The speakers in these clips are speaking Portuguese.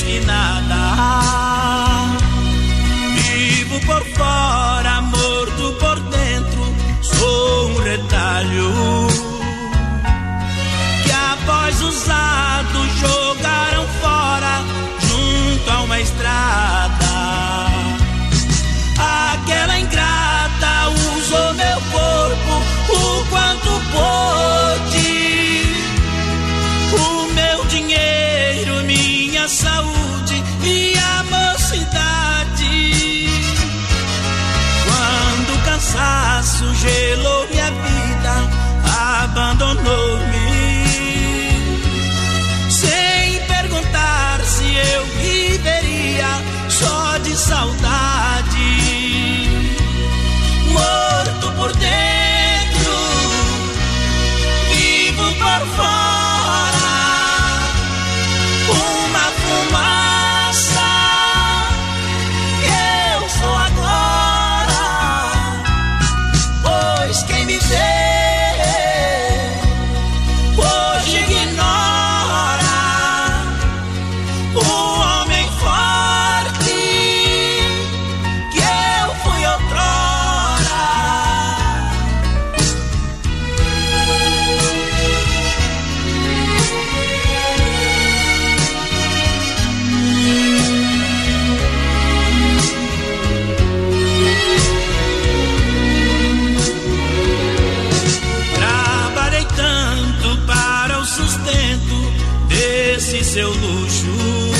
menos que nada. Vivo por fora, morto por dentro, sou um retalho que após usado jogaram fora junto a uma estrada. Aquela ingrata usou meu corpo o quanto pôde, o meu dinheiro, minha saúde e a mocidade. Quando o cansaço gelou minha vida, abandonou-me, sem perguntar se eu viveria só de saudade. Morto por dentro, vivo por fora, uma fumaça eu sou agora, pois quem me vê hoje ignora o homem forte que eu fui outrora. Trabalhei tanto para o sustento desse seu luxo,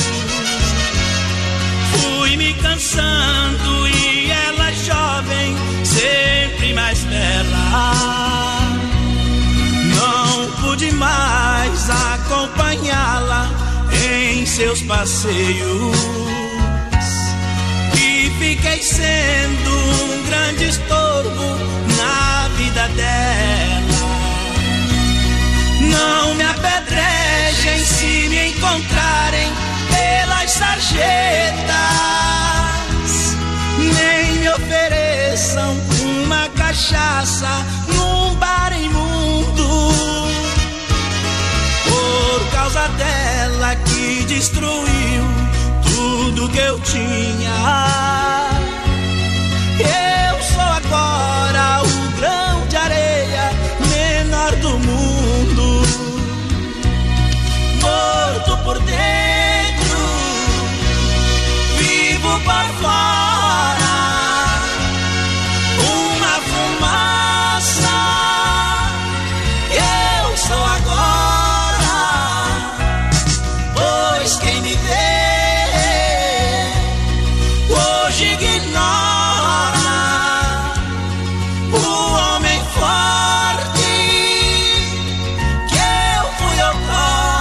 fui me cansando e ela jovem, sempre mais bela. Não pude mais acompanhá-la em seus passeios e fiquei sendo um grande estorvo na vida dela. Não me apedrejem se me encontrarem pelas sarjetas, nem me ofereçam uma cachaça num bar imundo. Por causa dela que destruiu tudo que eu tinha, eu sou agora o grão de areia menor do mundo. Morto por dentro, vivo por fora, uma fumaça eu sou agora, pois quem me vê hoje ignora o homem forte que eu fui outrora.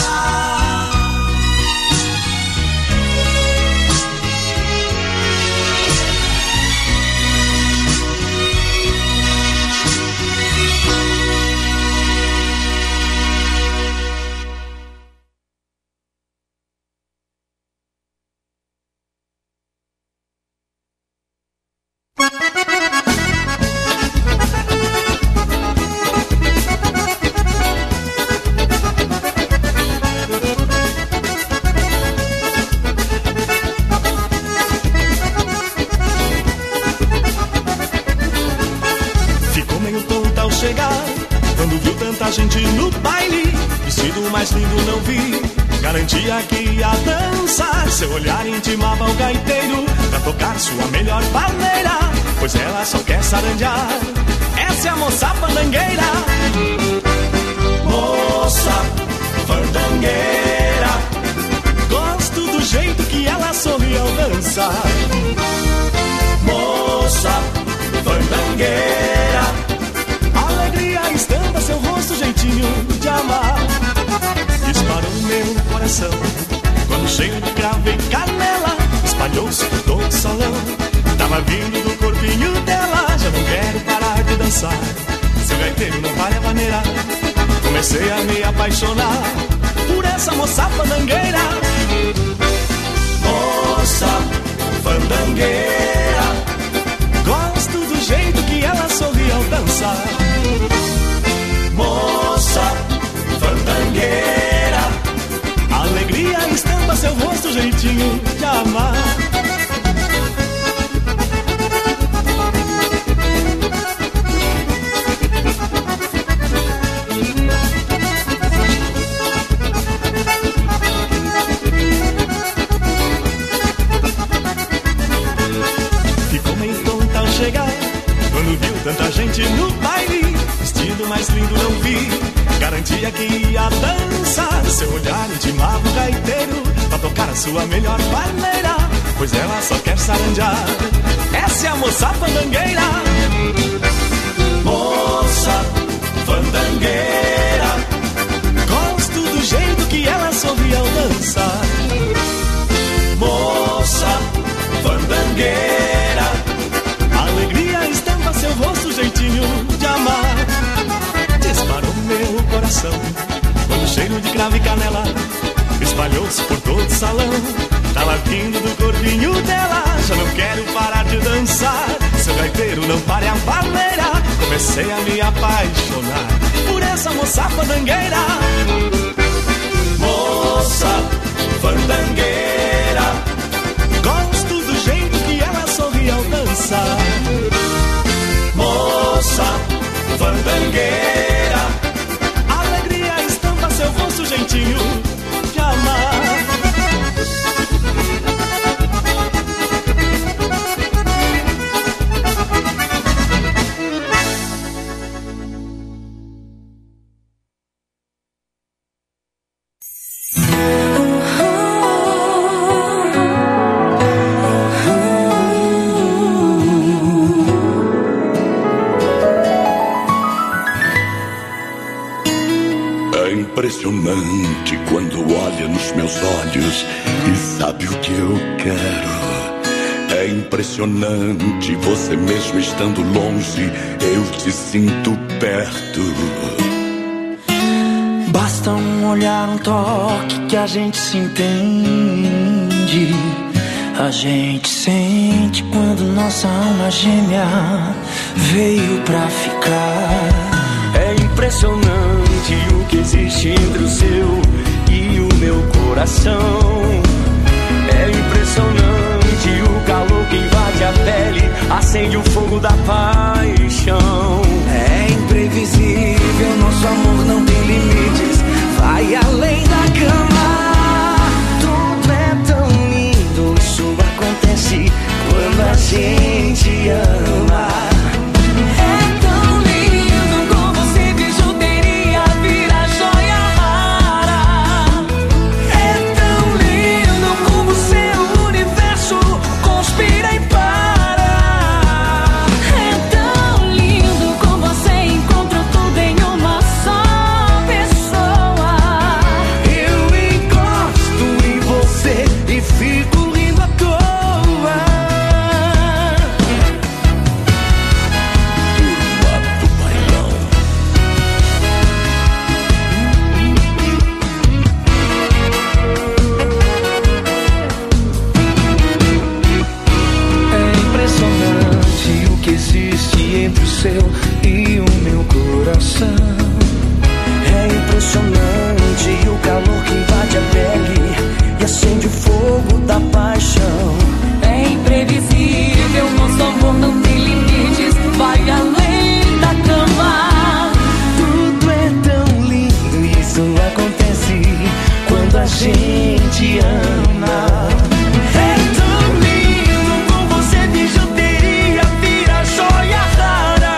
Ficou meio tonta ao chegar, quando viu tanta gente no baile. Vestido mais lindo não vi, garantia que ia dançar. Seu olhar intimava o gaiteiro pra tocar sua melhor paneira, pois ela só quer sarandear. Essa é a moça fandangueira. Moça fandangueira, gosto do jeito que ela sorri ao dançar. Moça fandangueira, alegria estampa seu rosto, jeitinho de amar. Disparou meu coração quando cheio de cravo e canela, espalhou-se por todo o salão. Tava vindo do corpinho dela, já não quero parar de dançar. Seu gaiteiro não vale a maneira. Comecei a me apaixonar por essa moça fandangueira. Moça fandangueira, gosto do jeito que ela sorri ao dançar. Moça fandangueira, alegria estampa seu rosto, dizia que ia dançar. Seu olhar intimava o gaiteiro pra tocar a sua melhor maneira, pois ela só quer saranjar. Essa é a moça fandangueira. Moça fandangueira, gosto do jeito que ela sorri ao dançar. Moça fandangueira, alegria estampa seu rosto, jeitinho de amar. Disparou meu coração quando o cheiro de cravo e canela espalhou-se por todo o salão. Tava vindo do corpinho dela, já não quero parar de dançar. Seu gaiteiro, não pare a baleira. Comecei a me apaixonar por essa moça fandangueira. Moça fandangueira, gosto do jeito que ela sorri ao dançar. Moça fandangueira, alegria estampa seu rosto, jeitinho de amar. Impressionante quando olha nos meus olhos e sabe o que eu quero. É impressionante, você mesmo estando longe, eu te sinto perto. Basta um olhar, um toque que a gente se entende. A gente sente quando nossa alma gêmea veio pra ficar. É impressionante o que existe entre o seu e o meu coração. É impressionante o calor que invade a pele, acende o fogo da paixão. É imprevisível, nosso amor não tem limites, vai além da cama. Tudo é tão lindo, isso acontece quando a gente ama. E o meu coração. É impressionante o calor que invade a pele e acende o fogo da paixão. É imprevisível, nosso amor não tem limites, vai além da cama. Tudo é tão lindo, isso acontece quando a gente ama. É tão lindo, com você bijuteria vira joia rara.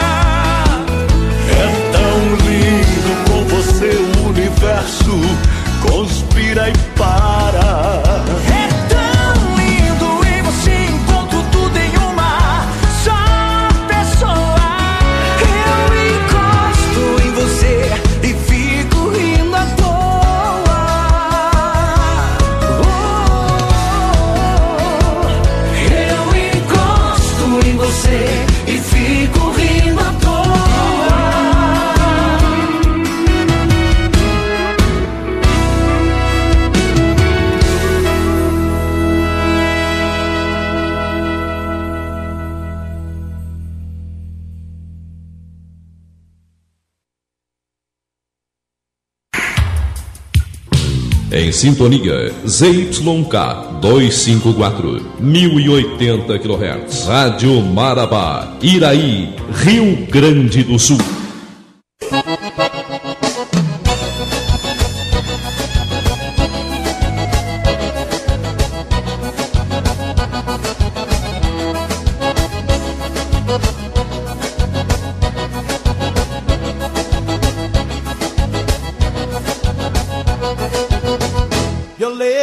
O universo conspira e para. É tão lindo e você encontra tudo em uma só pessoa. Eu encosto em você e fico rindo à toa. Eu encosto em você e fico rindo à toa. Em sintonia, ZYK 254, 1080 kHz, Rádio Marabá, Iraí, Rio Grande do Sul.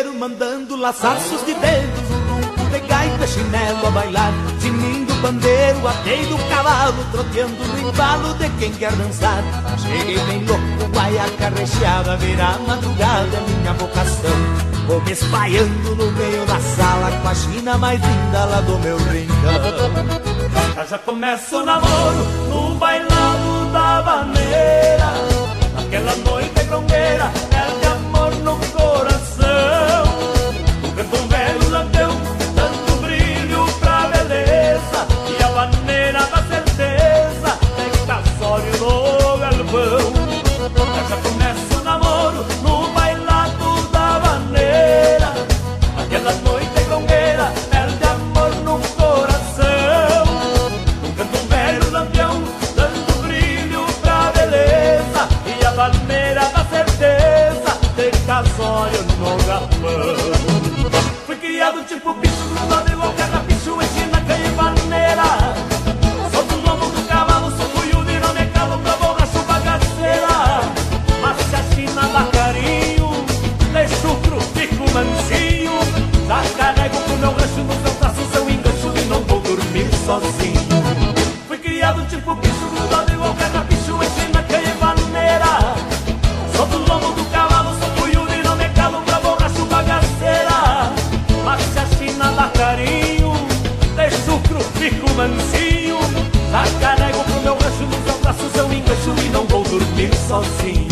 bandeiro mandando laçaços de dedos, um ronco de gaita, chinelo a bailar, tinindo bandeiro, atei do cavalo, troteando no embalo de quem quer dançar. Cheguei bem louco, guaiaca recheada, virar madrugada é minha vocação. Vou me espalhando no meio da sala com a china mais linda lá do meu rincão. Já começa o namoro no bailado da vaneira, aquela noite grongueira, é de amor no coração. O canto velho lampião, dando brilho pra beleza, e a vaneira da certeza, tem casório no galpão. Já começa o namoro no bailado da vaneira, aquela noite grongueira, é de amor no coração. O canto velho lampião, dando brilho pra beleza, e a vaneira da certeza, tem casório no galpão. Fui criado tipo bicho, grudado igual carrapicho, ensina canha e vaneira. Sou do lombo do cavalo, sou cuiudo e não me calo pra borracho bagaceira. Mas se a china dá carinho, deixo o cru, fico mansinho. Já carrego pro meu rancho no seu braço, seu engancho, e não vou dormir sozinho. Fui criado tipo bicho, grudado igual carrapicho, ensina canha e vaneira. Sou do lombo do cavalo, sou cuiudo e não me calo pra borracho bagaceira. Mas se a china dá carinho, deixo o cru, fico mansinho. Já carrego pro meu rancho no seu braço, seu engancho, e não vou dormir sozinho.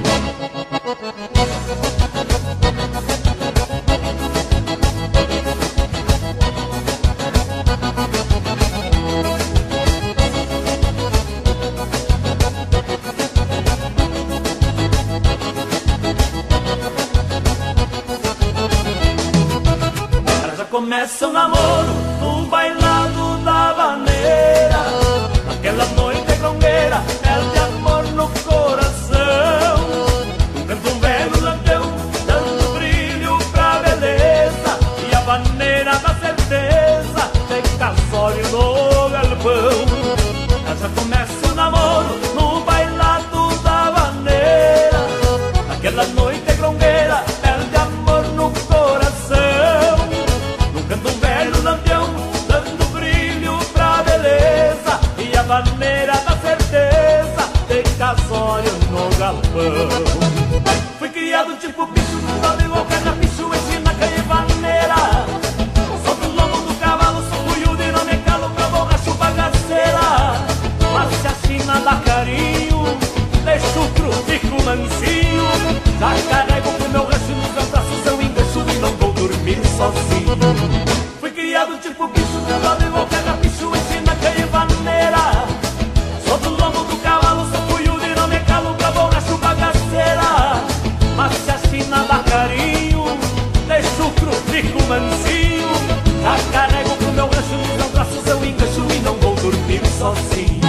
Começa o namoro no bailado da vaneira, aquela noite grongueira, é de amor no coração. Canta um velho lampião, dando brilho pra beleza, e a vaneira da certeza, tem casório no galpão. Já começa o namoro no bailado da vaneira, aquela noite grongueira, é de amor no coração. Canta um velho lampião, dando brilho pra beleza, e a vaneira da certeza, tem casório no galpão. Fui criado tipo bicho, grudado igual carrapicho, ensina canha e vaneira. Sou do lombo do cavalo, sou cuiudo e não me calo pra borracho bagaceira. Mas se a china dá carinho, deixo o cru, fico mansinho. Já carrego pro meu rancho no seu braço, seu engancho, e não vou dormir sozinho. Fui criado tipo bicho, grudado igual carrapicho, ensina canha e vaneira. Sou do lombo do cavalo, sou cuiudo e não me calo pra borracho bagaceira. Mas se a china dá carinho, deixo o cru, fico mansinho. Já carrego pro meu rancho no meu braço, seu engancho, e não vou dormir sozinho.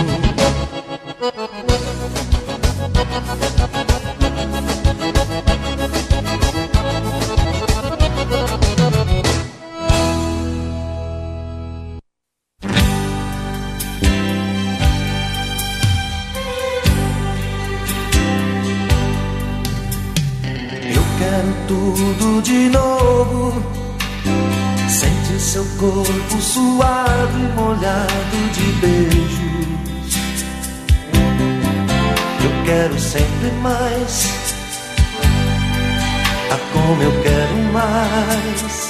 Tudo de novo, sente seu corpo suado e molhado de beijos. Eu quero sempre mais, como eu quero mais.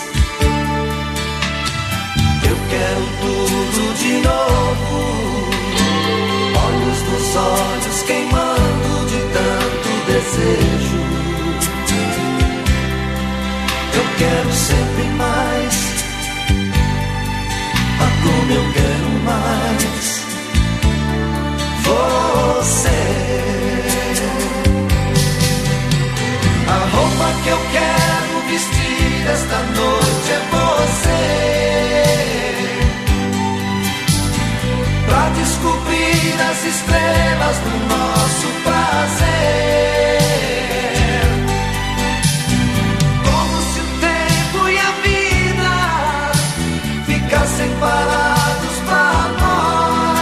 Eu quero tudo de novo, olhos nos olhos queimando de tanto desejo. Eu quero sempre mais, como eu quero mais. Você, a roupa que eu quero vestir esta noite é você, pra descobrir as estrelas do nosso prazer. Separados pra nós.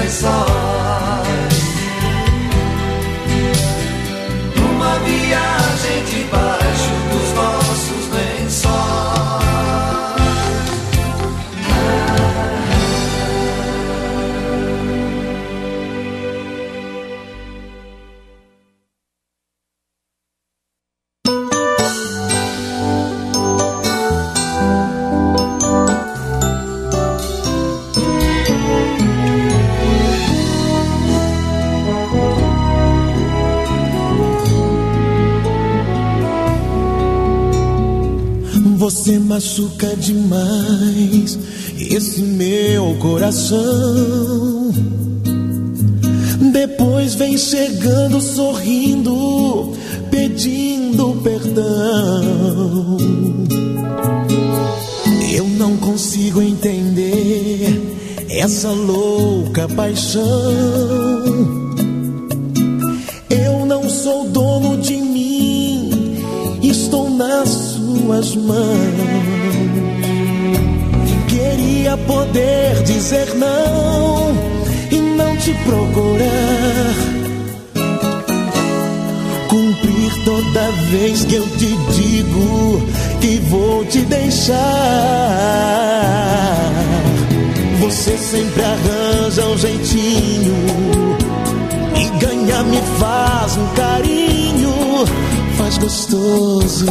lençóis, numa viagem debaixo dos nossos lençóis. Você machuca demais esse meu coração. Depois vem chegando sorrindo, pedindo perdão. Eu não consigo entender essa louca paixão. Eu não sou dono de mim, estou nas suas mãos. Queria poder dizer não e não te procurar, cumprir toda vez que eu te digo que vou te deixar. Você sempre arranja um jeitinho e ganhar me faz um carinho. Faz gostoso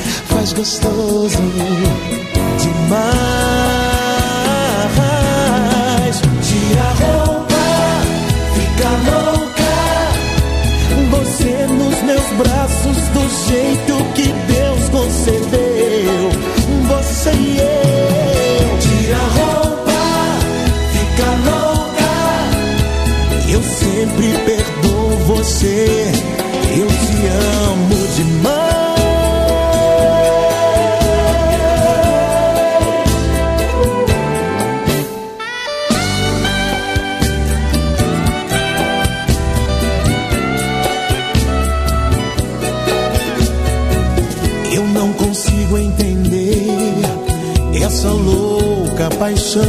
demais. Tira a roupa, fica louca, você nos meus braços do jeito que Deus concedeu. Você e eu. Tira a roupa, fica louca, eu sempre perdoo você. Eu te amo demais. Eu não consigo entender essa louca paixão.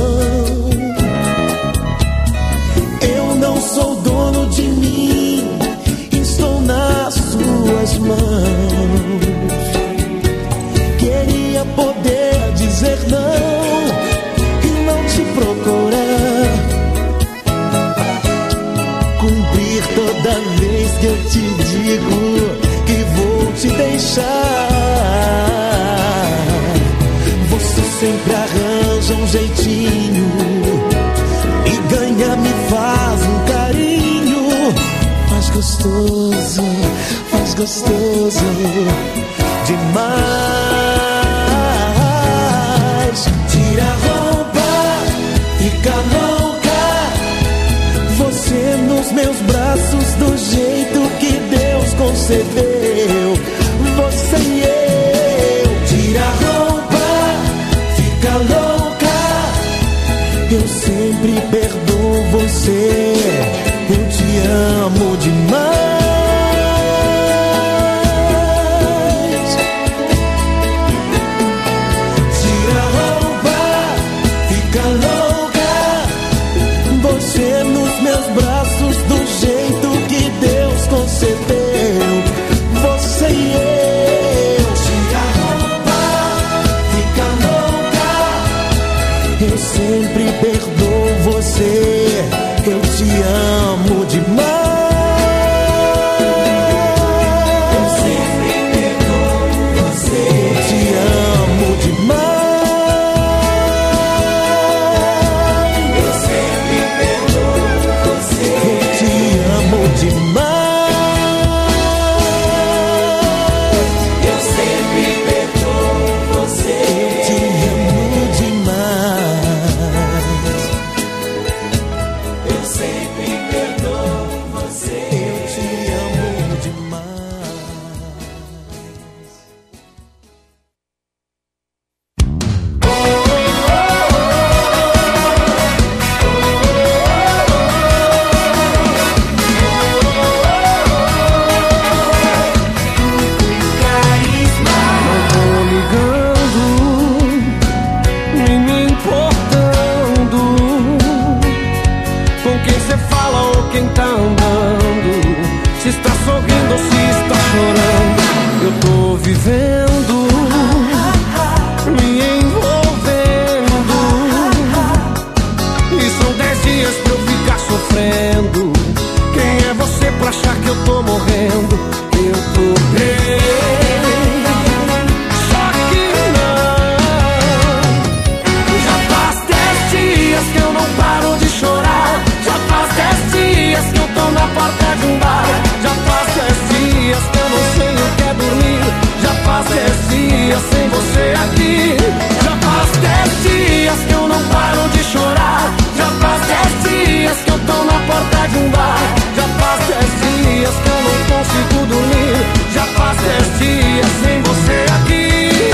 Eu não sou dono de mim, estou nas suas mãos. Queria poder dizer não e não te procurar, cumprir toda vez que eu te digo que vou te deixar. Você sempre arranja um jeitinho e ganha me faz um carinho. Faz gostoso demais. Tira a roupa, fica louca, você nos meus braços do jeito que Deus concedeu. Você e eu. Tira a roupa, fica louca, eu sempre perdoo você. Eu te amo demais. Tira a roupa, fica louca, você nos meus braços do jeito que Deus concedeu. Você e eu. Tira a roupa, fica louca, eu sempre perdoo você. Eu te amo demais. Eu sempre perdoo você. Eu te amo demais. Eu sempre perdoo você. Eu te amo demais. Eu sempre perdoo você. Eu te amo demais. Eu sempre perdoo quem cê fala ou quem tá andando, se está sorrindo ou se está chorando. Eu tô vivendo, me envolvendo, e são 10 dias pra eu ficar sofrendo. Quem é você pra achar que eu tô morrendo? Eu tô bem, só que não. Já faz 10 dias que eu não paro de chorar. Já faz 10 dias que eu tô na porta de um bar. Já faz 10 dias que eu não sei o que é dormir. Já faz 10 dias sem você aqui. Já faz 10 dias que eu não paro de chorar. Já faz 10 dias que eu tô na porta de um bar. Já faz 10 dias que eu não consigo dormir. Já faz 10 dias sem você aqui.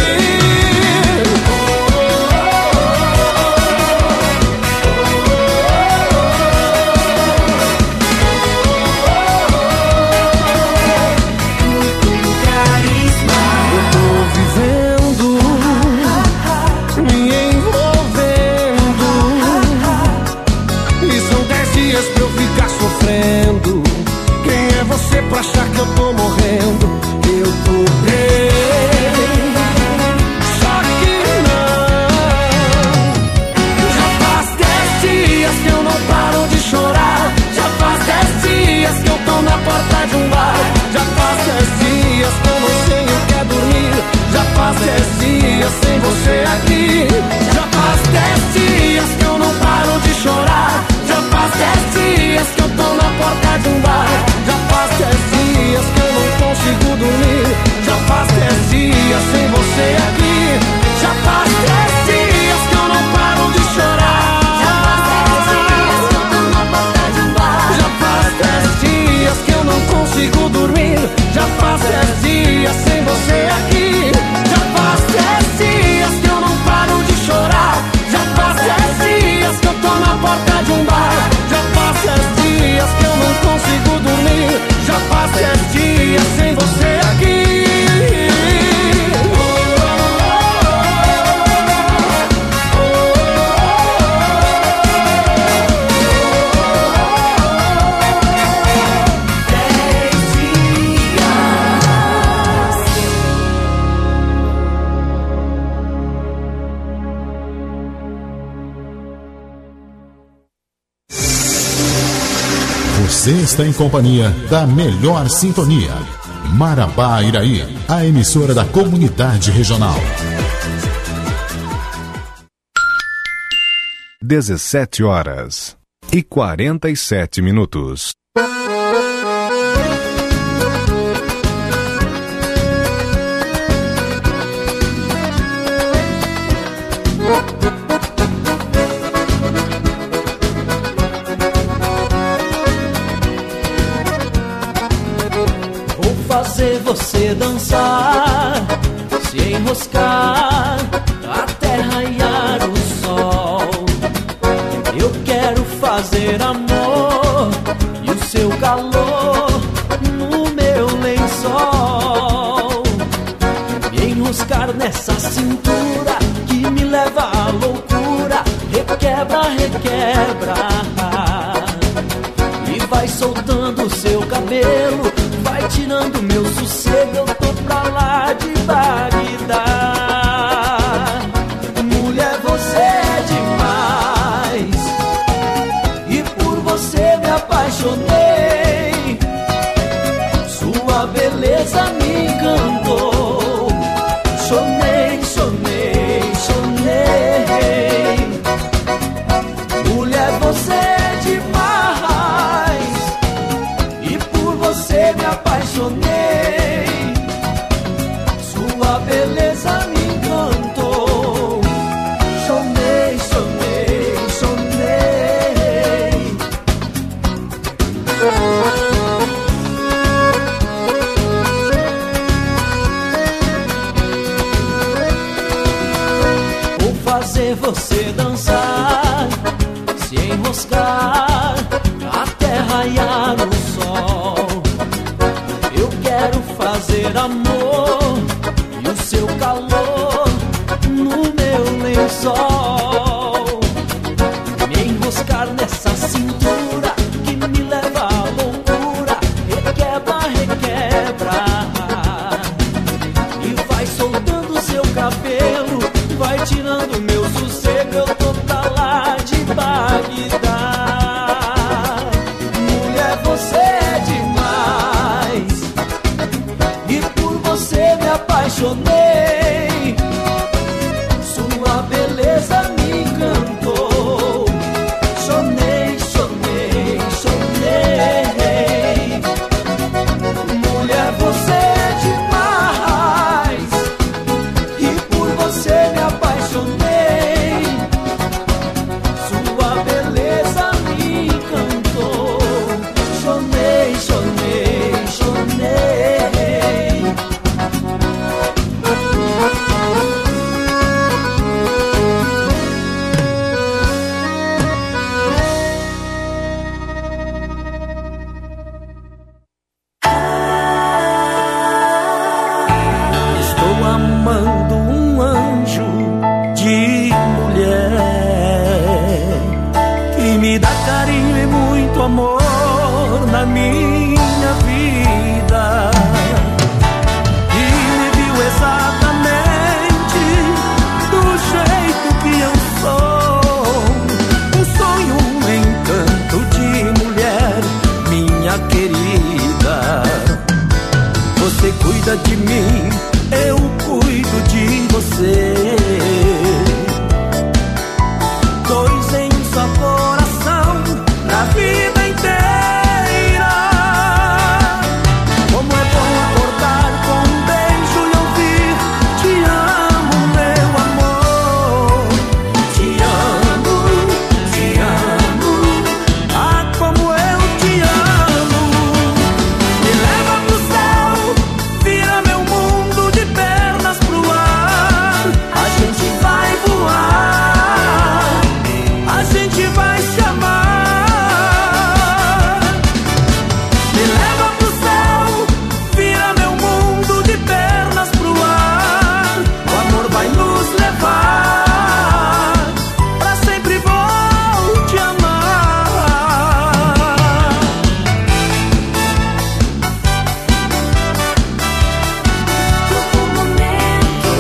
Quem é você pra achar que eu tô morrendo? Eu tô bem, só que não. Já faz 10 dias que eu não paro de chorar. Já faz 10 dias que eu tô na porta de um bar. Já faz 10 dias que eu não sei o que é dormir. Já faz 10 dias sem você aqui. Já faz 10 dias que eu não paro de chorar. Já faz 10 dias que eu tô na porta de um bar. Já faz 10 dias que eu não consigo dormir. Já faz 10 dias sem você aqui. Já faz 10 dias que eu não paro de chorar. Já faz 10 dias que eu tô na porta de um bar. Já faz 10 dias que eu não consigo dormir. Já faz 10 dias sem você aqui. Já faz 10 dias que eu não paro de chorar. Já faz 10 dias que eu tô na porta de um bar. Já faz 10 dias que eu não consigo dormir. Já faz 10 dias sem você aqui. Você está em companhia da melhor sintonia. Marabá Iraí, a emissora da comunidade regional. 17h47. Fazer você dançar, se enroscar até raiar o sol. Eu quero fazer amor e o seu calor no meu lençol. Me enroscar nessa cintura que me leva à loucura. Requebra, requebra, e vai soltando o seu cabelo, vai tirando meu sossego. Eu tô pra lá de Bagdá. Mulher, você é demais, e por você me apaixonei. Sua beleza me encantou. Chonei, chonei, chonei. Mulher, você é demais, e por você me apaixonei. Sua beleza me encantou. Chonei, chonei, chonei. da minha vida e me viu exatamente do jeito que eu sou. Um sonho, um encanto de mulher, minha querida. Você cuida de mim, eu cuido de você. Dois em um só coração, pra vida inteira. Como é bom acordar com um beijo e ouvir: te amo, meu amor. Te amo, te amo. Ah, como eu te amo. Me leva pro céu, vira meu mundo de pernas pro ar. A gente vai voar, a gente vai se amar. Me leva pro céu, vira meu mundo de pernas pro ar. O amor vai nos levar, pra sempre vou te amar. Todo momento.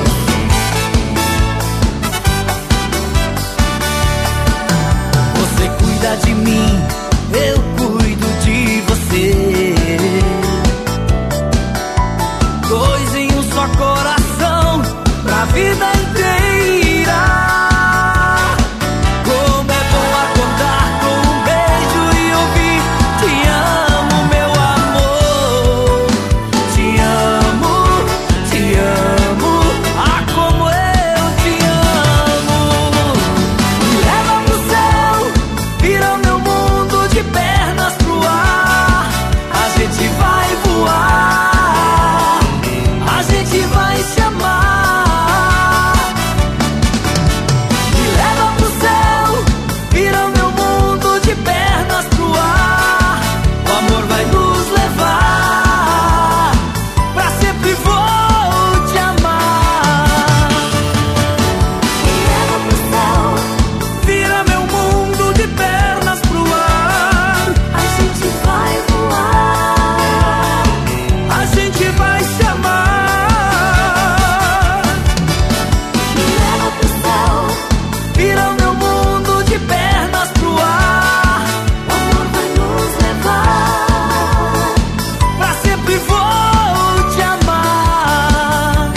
Você cuida de mim, eu cuido de você. Dois em um só coração, pra vida inteira. Como é bom acordar com um beijo e ouvir: te amo, meu amor. Te amo, te amo. Ah, como eu te amo. Me leva pro céu, vira meu mundo de pernas pro ar. A gente vai voar, a gente vai se amar. Me leva pro céu, vira meu mundo de pernas pro ar. O amor vai nos levar, pra sempre vou te amar. Me leva pro céu, vira meu mundo de pernas pro ar. A gente vai voar, a gente vai se amar. Me leva pro céu, vira meu mundo de pernas pro ar. O amor vai nos levar, pra sempre vou te amar.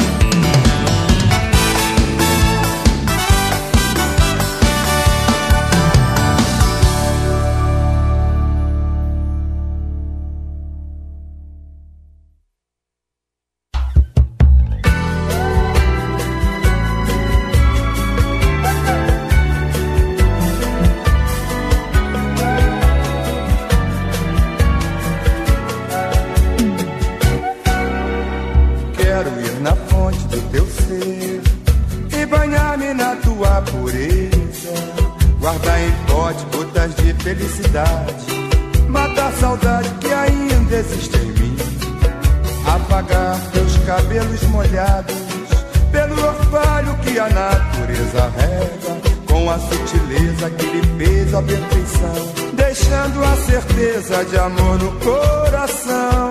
Quero ir na fonte do teu ser e banhar-me na tua pureza. Guardar em pote gotas de felicidade, matar a saudade que ainda existe em mim. Apagar teus cabelos molhados pelo orvalho que a natureza rega, com a sutileza que lhe fez a perfeição, deixando a certeza de amor no coração.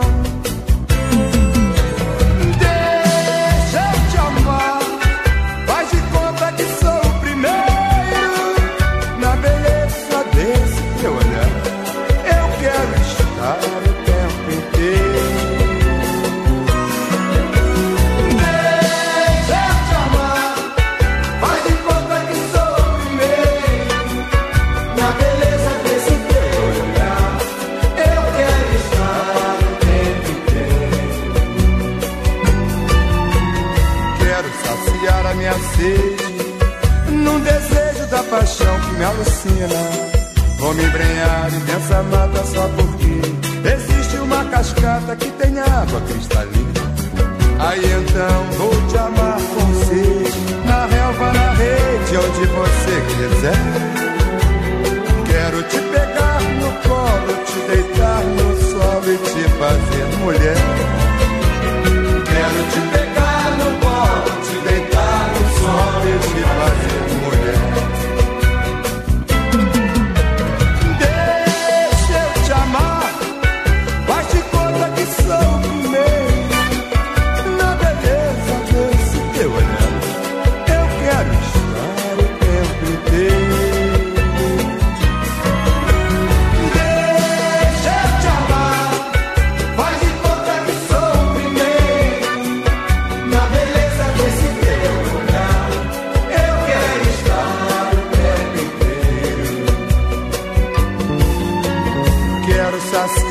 Deixa eu te amar, faz de conta que sou o primeiro. Na beleza desse teu olhar, eu quero estar o tempo inteiro. Deixa eu te amar, faz de conta que sou o primeiro. Na beleza desse teu olhar, eu quero estar o tempo inteiro. Quero saciar a minha sede num desejo da paixão que me alucina. Vou me embrenhar em densa mata só porque existe uma cascata que tem água cristalina. Aí então vou te amar com sede, na relva, na rede, onde você quiser. Quero te pegar no colo, te deitar no sol e te fazer mulher. Quero te pegar no colo, te deitar no sol e te fazer mulher. Deixa eu te amar,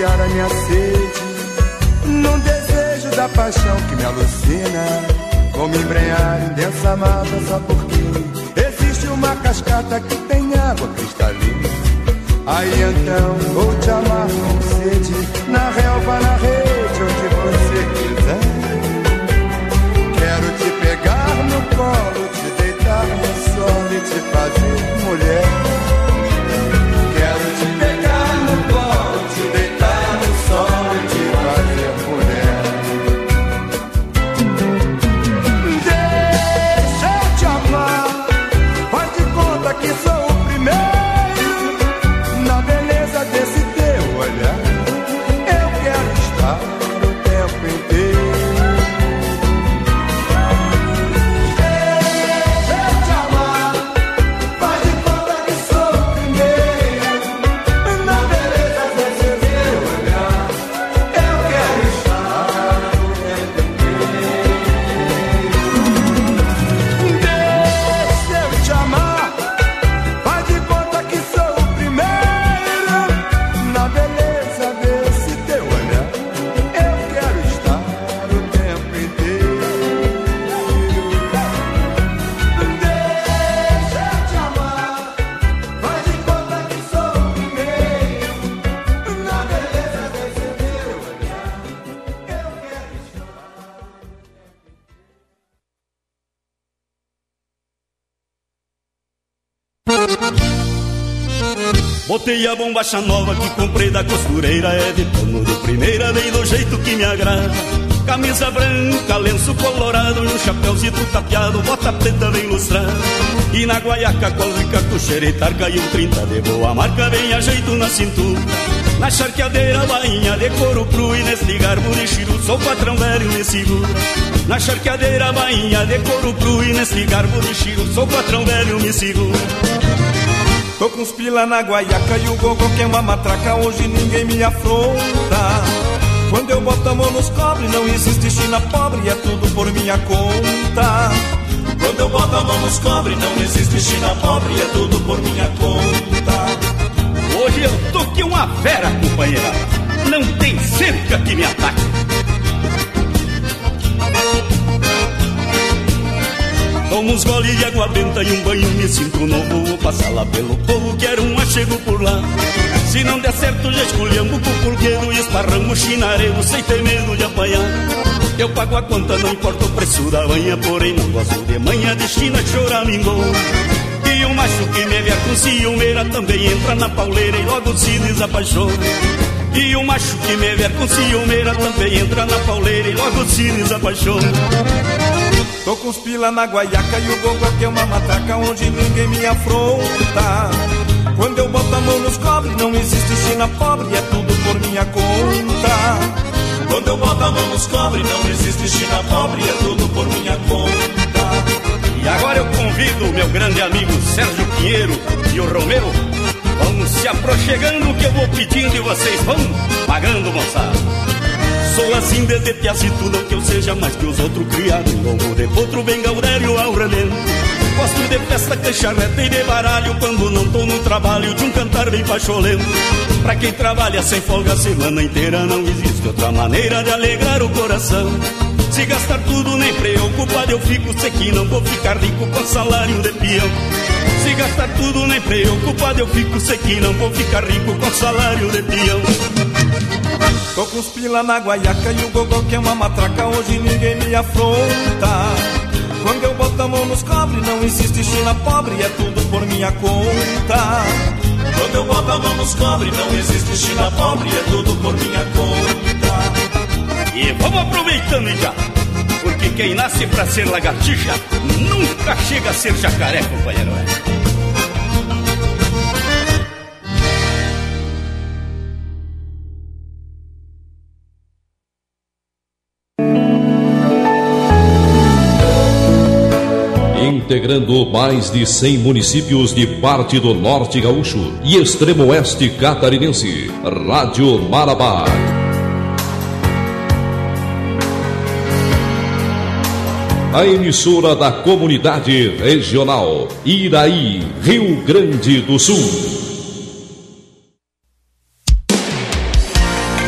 saciar a minha sede, num desejo da paixão que me alucina. Vou me embrenhar em densa mata só porque existe uma cascata que tem água cristalina. Aí então vou te amar com sede, na relva, na rede, onde você quiser. Quero te pegar no colo, te deitar no sol e te fazer mulher. Quero te pegar no colo, te deitar no sol e te fazer mulher. Deixa eu te amar, faz de conta que sou o primeiro na beleza desse teu olhar. Eu quero estar o tempo inteiro. Deixa eu te amar, faz de conta que sou o primeiro na beleza desse teu olhar. Eu quero estar o tempo inteiro. Deixa eu te amar, faz de conta que sou o primeiro na beleza desse teu olhar. Eu quero estar o tempo inteiro. Deixa eu te amar, faz de conta que sou o primeiro na beleza desse teu olhar. Eu quero estar. Botei a bombacha nova que comprei da costureira, é de pano de primeira, bem do jeito que me agrada. Camisa branca, lenço colorado e um chapéuzito tapeado, bota preta bem lustrada. E na guaiaca, cola e cartucheira e tarca e um 30 de boa marca, bem a jeito na cintura. Na charqueadeira, bainha de couro cru e nesse garbo de chiru, sou patrão velho me segura. Na charqueadeira, bainha de couro cru e nesse garbo de chiru, sou patrão velho me segura. Tô com os pila na guaiaca e o gogó que é uma matraca, hoje ninguém me afronta. Quando eu boto a mão nos cobre, não existe China pobre, é tudo por minha conta. Quando eu boto a mão nos cobre, não existe China pobre, é tudo por minha conta. Hoje eu tô que uma fera, companheira, não tem cerca que me ataque. Tomo uns goles de água benta e um banho, me sinto novo. Vou passar lá pelo povo, quero um achego por lá. Se não der certo, já escolhemos com o pulgueiro e esparramos chinareiro sem ter medo de apanhar. Eu pago a conta, não importa o preço da banha, porém não gosto de manhã de China choramingou. E o macho que me vier com ciumeira também entra na pauleira e logo se desapaixona. E o macho que me vier com ciumeira também entra na pauleira e logo se desapaixona. Tô com os pila na guaiaca e o gogó que é uma matraca, onde ninguém me afronta. Quando eu boto a mão nos cobre, não existe China pobre, é tudo por minha conta. Quando eu boto a mão nos cobre, não existe China pobre, é tudo por minha conta. E agora eu convido o meu grande amigo Sérgio Pinheiro e o Romero. Vão se aproxegando que eu vou pedindo e vocês vão pagando, moçada. Sou assim desde piacito, não que eu seja mais que os outros criados. Lombo de potro, bem gaudério ao relento. Gosto de festa, cancharreta e de baralho, quando não tô no trabalho, de um cantar bem pacholento. Pra quem trabalha sem folga a semana inteira, não existe outra maneira de alegrar o coração. Se gastar tudo nem preocupado eu fico, sei que não vou ficar rico com salário de peão. Se gastar tudo nem preocupado eu fico, sei que não vou ficar rico com salário de peão. Tô com os pila na guaiaca e o gogó que é uma matraca, hoje ninguém me afronta. Quando eu boto a mão nos cobre, não existe China pobre, é tudo por minha conta. Quando eu boto a mão nos cobre, não existe China pobre, é tudo por minha conta. E vamos aproveitando já, porque quem nasce pra ser lagartixa nunca chega a ser jacaré, companheiro. Integrando mais de 100 municípios de parte do Norte Gaúcho e Extremo Oeste Catarinense, Rádio Marabá. A emissora da comunidade regional, Iraí, Rio Grande do Sul.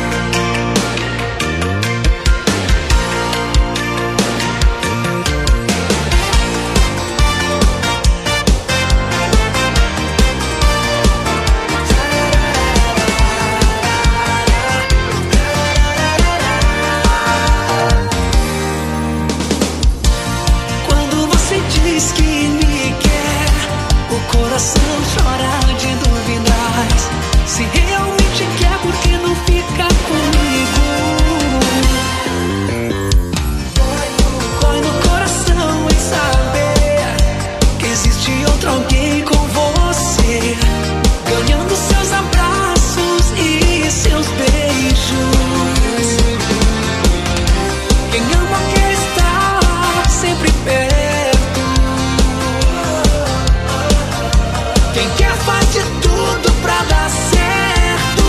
faz de tudo pra dar certo.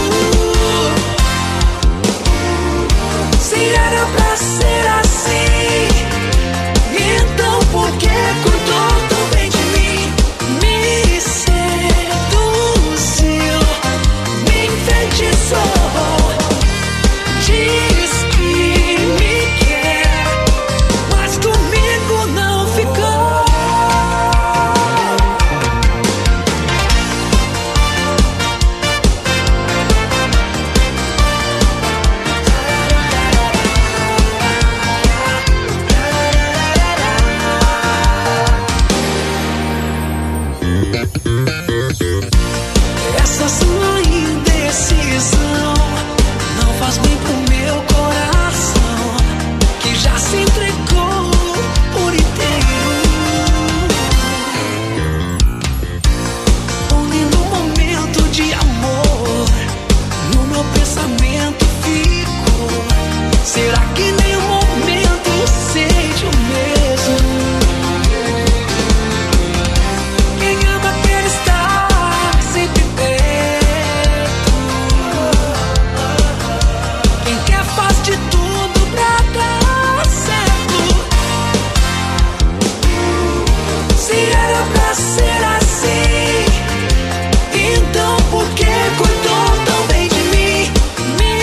Se era pra ser assim, então por que cuidou tão bem de mim? Me seduziu, me enfeitiçou. Diz que me quer, mas comigo não ficou. Essa sua indecisão não faz bem pro meu coração, que já se entregou por inteiro. Um lindo momento de amor no meu pensamento ficou. Será que nem um momento sente o mesmo? Quem ama quer estar sempre perto. Quem quer faz de tudo pra dar certo. Se era pra ser assim, então por que cuidou tão bem de mim? Me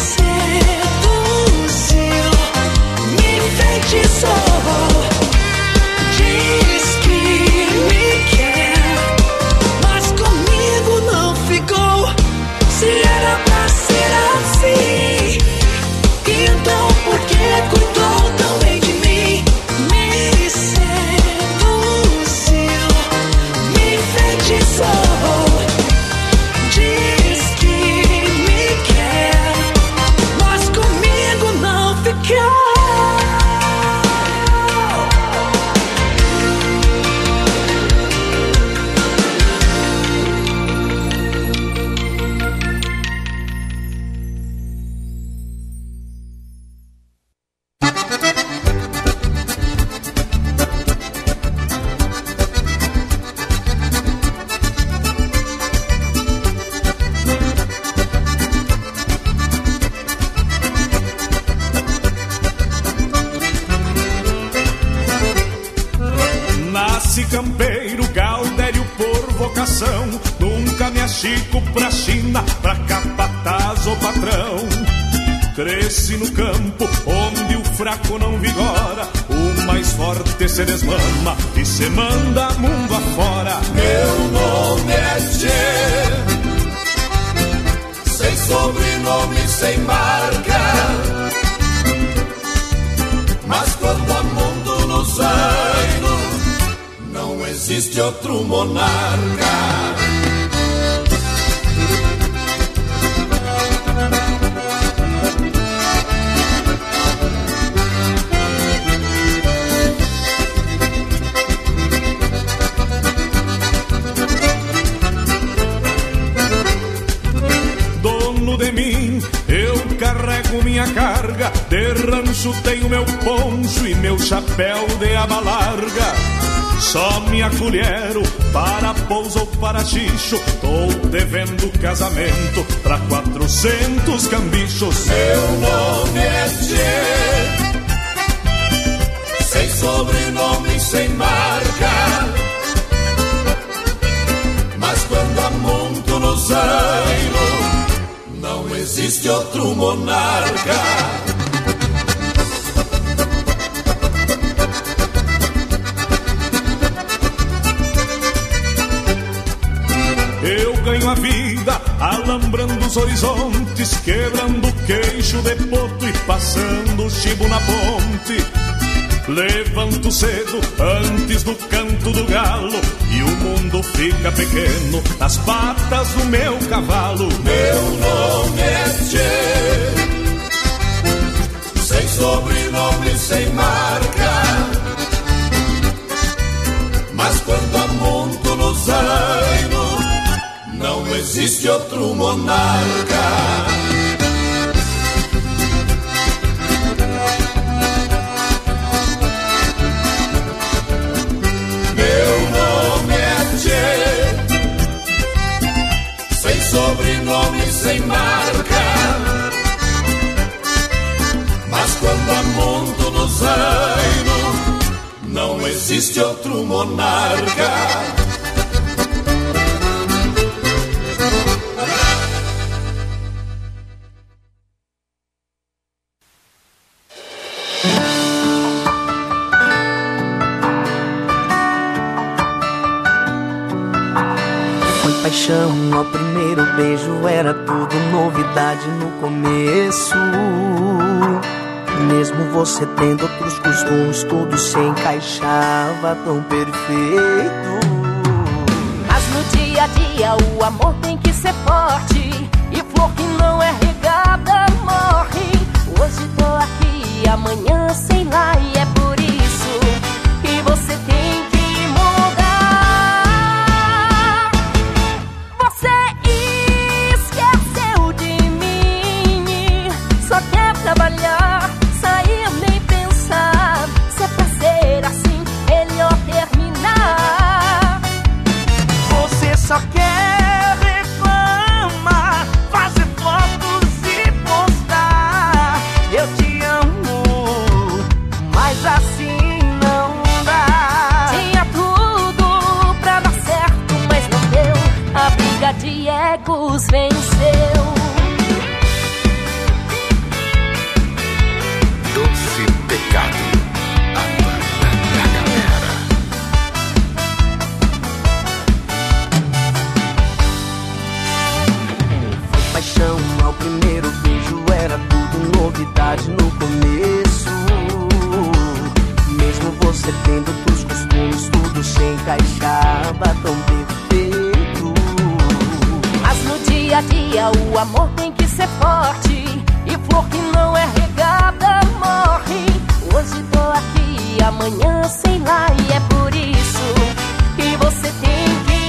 seduziu, me enfeitiçou. Diz que me quer, mas comigo não ficou. Se era pra ser assim, então por que cuidou tão bem de mim? Me seduziu, me enfeitiçou. Diz que me quer, mas comigo não ficou. Nasci campeiro, gaudério por vocação. Nunca me achico pra China, pra capataz ou patrão. Cresci no campo, onde o fraco não vigora. O mais forte se desmama e se manda mundo afora. Meu nome é Tchê, sem sobrenome, sem marca. Mas quando há mundo nos anos, não existe outro monarca. Dono de mim, eu carrego minha carga. De rancho tenho meu poncho e meu chapéu de aba larga. Só me acolhero para pouso ou para xixo. Tô devendo casamento pra 400 cambichos. Meu nome é Tchê, sem sobrenome, sem marca. Mas quando há muito nos anos, não existe outro monarca. Eu ganho a vida alambrando os horizontes, quebrando o queixo de poto e passando o chibo na ponte. Levanto cedo antes do canto do galo e o mundo fica pequeno nas patas do meu cavalo. Meu nome é Tchê, sem sobrenome, sem marca. Mas quando há muito nos anos, não existe outro monarca. Meu nome é Tchê, sobrenome sem marca. Mas quando amonto no zaino, não existe outro monarca. Ao primeiro beijo era tudo novidade no começo. Mesmo você tendo outros costumes, tudo se encaixava tão perfeito. Mas no dia a dia o amor tem que ser forte, e flor que não é regada morre. Hoje tô aqui, amanhã sei lá, e é por isso que você tem que trabalhar, sair nem pensar. Se é pra ser assim, melhor terminar. Você só quer reclamar, fazer fotos e postar. Eu te amo, mas assim não dá. Tinha tudo pra dar certo, mas não deu. A briga de egos venceu. Ao primeiro beijo era tudo novidade no começo. Mesmo você tendo outros costumes, tudo se encaixava tão perfeito. Mas no dia a dia o amor tem que ser forte, e flor que não é regada morre. Hoje tô aqui, amanhã sei lá, e é por isso que você tem que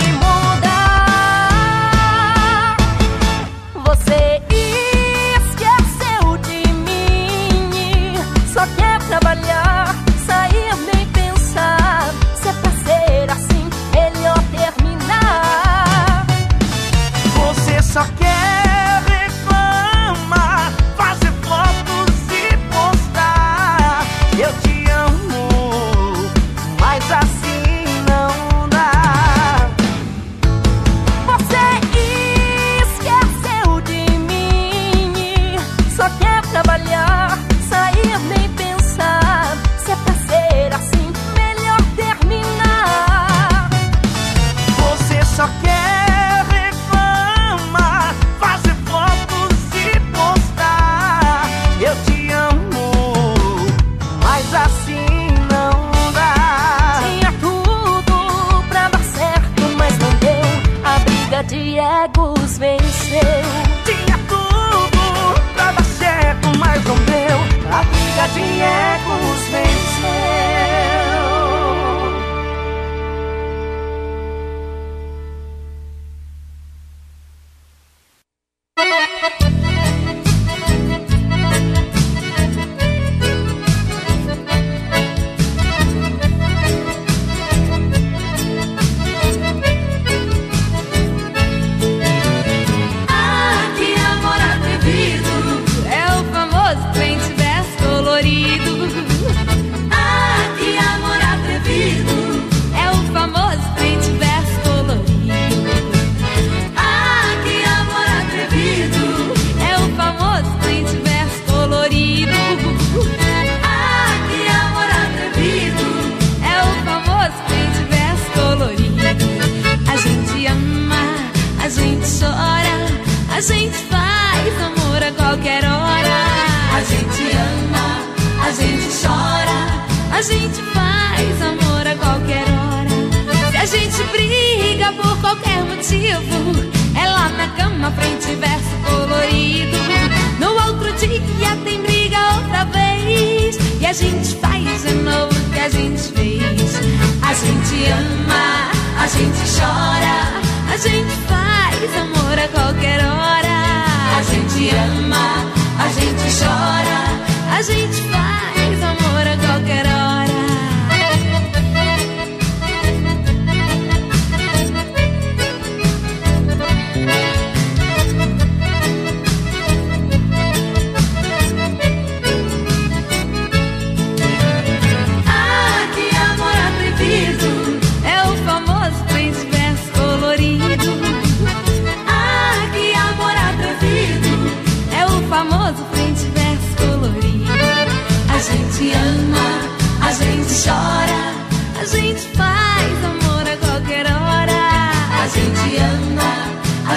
mudar. Você esqueceu de mim, só quer trabalhar, sair nem pensar. Se é pra ser assim, melhor terminar. Você só quer reclamar, fazer fotos e postar. Eu te amo, mas assim não dá. Você esqueceu de mim, só quer trabalhar, sair nem pensar. Se é pra ser assim, melhor terminar. Você só quer reclamar, fazer fotos e postar. Eu te amo, mas assim não dá. Tinha tudo pra dar certo, mas não deu. A briga de egos venceu. Tinha tudo pra dar certo, mas não deu. A briga de egos venceu. Ah, que amor atrevido, é o famoso pente verso colorido. Ah, que amor atrevido, é o famoso pente verso colorido. Ah, que amor atrevido, é o famoso pente verso colorido. Ah, que amor atrevido, é o famoso pente verso colorido. A gente ama, a gente chora, a gente faz amor a qualquer hora. A gente ama, a gente chora, a gente faz amor a qualquer hora. Se a gente briga por qualquer motivo, é lá na cama, frente verso colorido. No outro dia tem briga outra vez, e a gente faz de novo o que a gente fez. A gente ama, a gente chora, a gente faz amor a qualquer hora. A gente ama, a gente chora, a gente faz amor a qualquer hora.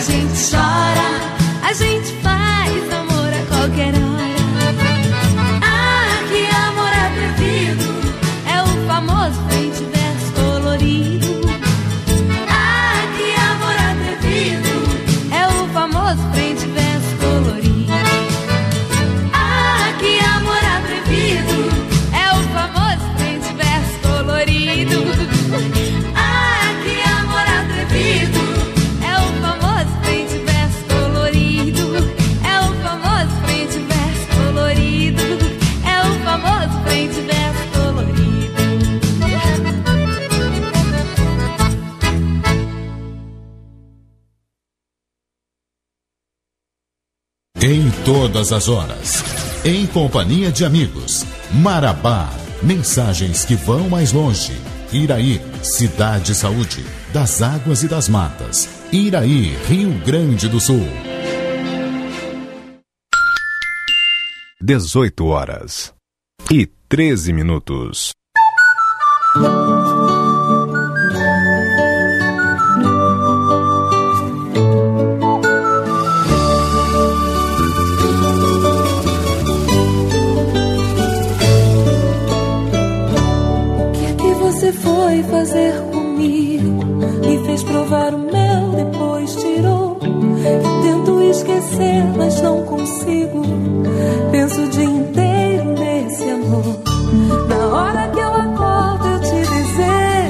gente chora, a gente faz amor a qualquer hora. Ah, que amor atrevido, é o famoso frente verso colorido. Ah, que amor atrevido, é o famoso frente verso colorido. Ah, que amor atrevido, é o famoso frente verso colorido. Ah, que amor atrevido, é o famoso frente verso colorido. É o famoso frente verso colorido. É o famoso frente verso colorido. Em todas as horas, em companhia de amigos. Marabá, mensagens que vão mais longe. Iraí, cidade saúde, das águas e das matas. Iraí, Rio Grande do Sul. 18h13. Você foi fazer comigo, me fez provar o mel, depois tirou. Eu tento esquecer, mas não consigo. Penso o dia inteiro nesse amor. Na hora que eu acordo eu te desejo.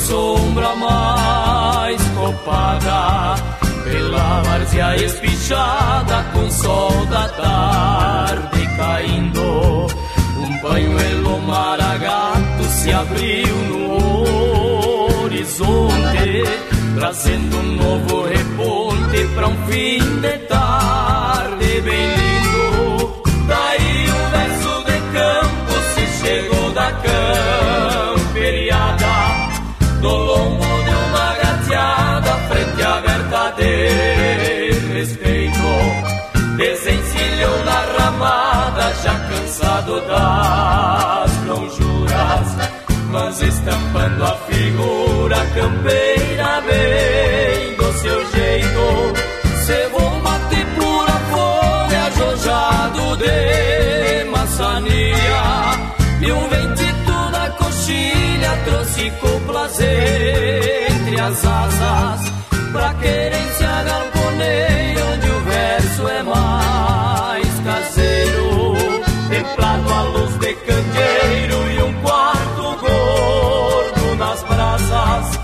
sombra mais copada, pela várzea espichada com o sol da tarde caindo. Um pañuelo maragato se abriu no horizonte, trazendo um novo reponte pra um fim de tarde bem lindo. Daí um verso de campo se chegou da camperiada, no lombo de uma gateada, frente aberta de respeito. Desencilhou na ramada, já cansado das lonjuras, mas estampando a figura campeira bem do seu jeito. Cevou um mate pura folha, jojado de maçania, e um ventito na coxilha trouxe coplas entre as asas, pra querência galponeira, onde o verso é mais caseiro, templado à luz de candeeiro e um quarto gordo nas brasas.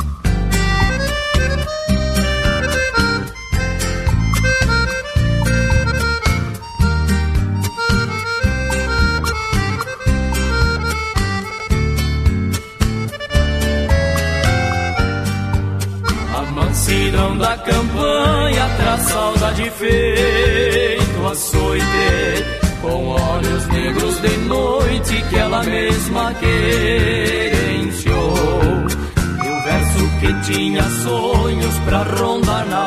A mansidão da campanha traz saudade feito açoite, com olhos negros de noite que ela mesma querenciou. E o verso que tinha sonhos pra rondar na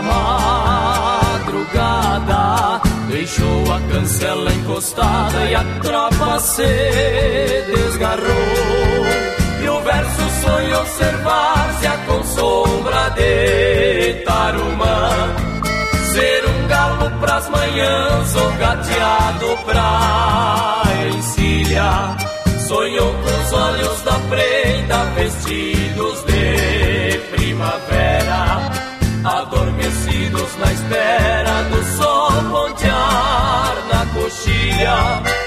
madrugada, deixou a cancela encostada e a tropa se desgarrou. E o verso sonhou ser várzea com sombra de tarumã, ser um galo pras manhãs ou gateado pra encilha. Sonhou com os olhos da prenda vestidos de primavera, adormecidos na espera do sol pontear na coxilha.